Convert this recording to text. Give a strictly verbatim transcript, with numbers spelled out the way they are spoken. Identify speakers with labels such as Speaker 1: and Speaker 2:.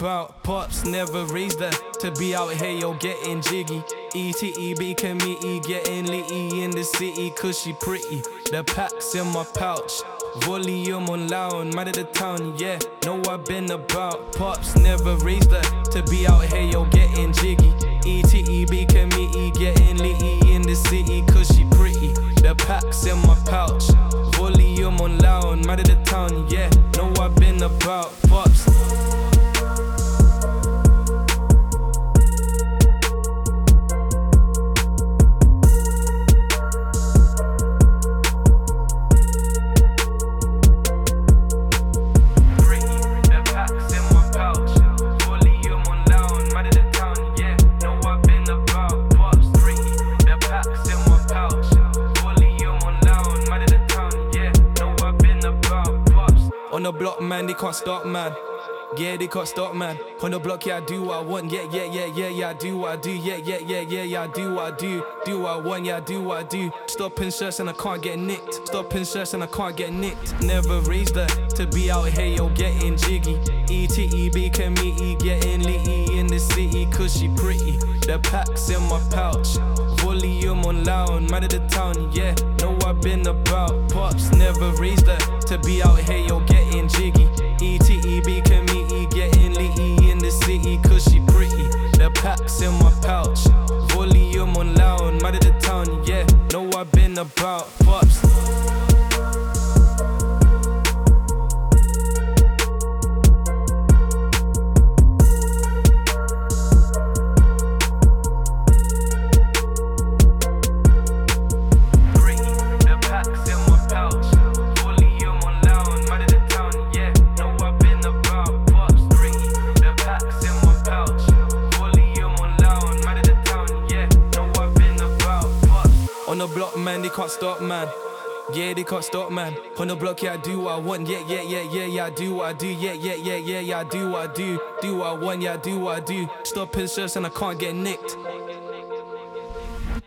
Speaker 1: about. Pops never raised her to be out here, yo, getting jiggy. E T E B committee, getting litty in the city, cause she pretty. The packs in my pouch, volume on loud, mad at the town, yeah, know I've been about. Pops never raised her to be out here, yo, getting jiggy. E T E B committee, getting litty in the city, cause she pretty. The packs in my pouch, volume on loud, mad at the town, yeah, know I've been about. Pops. On the block, man, they can't stop, man. Yeah, they can't stop, man. On the block, yeah, I do what I want. Yeah, yeah, yeah, yeah, yeah, I do what I do. Yeah, yeah, yeah, yeah, yeah, I do what I do. Do what I want, yeah, I do what I do. Stopping shirts and I can't get nicked. Stopping shirts and I can't get nicked. Never raised her to be out here, yo, getting jiggy. E T E B committee, getting litty in the city, cause she pretty. The packs in my pouch, volume on loud, mad at the town, yeah, know I've been about. Pops never raised her to be out here, yo, getting jiggy. E T E B committee, getting litty in the city, cause she pretty. The packs in my pouch, volume on loud, mad at the town, yeah, know I've been about. Pops. On the block, man, they can't stop, man. Yeah, they can't stop, man. On the block, yeah, I do what I want. Yeah, yeah, yeah, yeah, yeah, I do what I do. Yeah, yeah, yeah, yeah, yeah, I do what I do. Do what I want, yeah, I do what I do. Stopping shirts and I can't get nicked.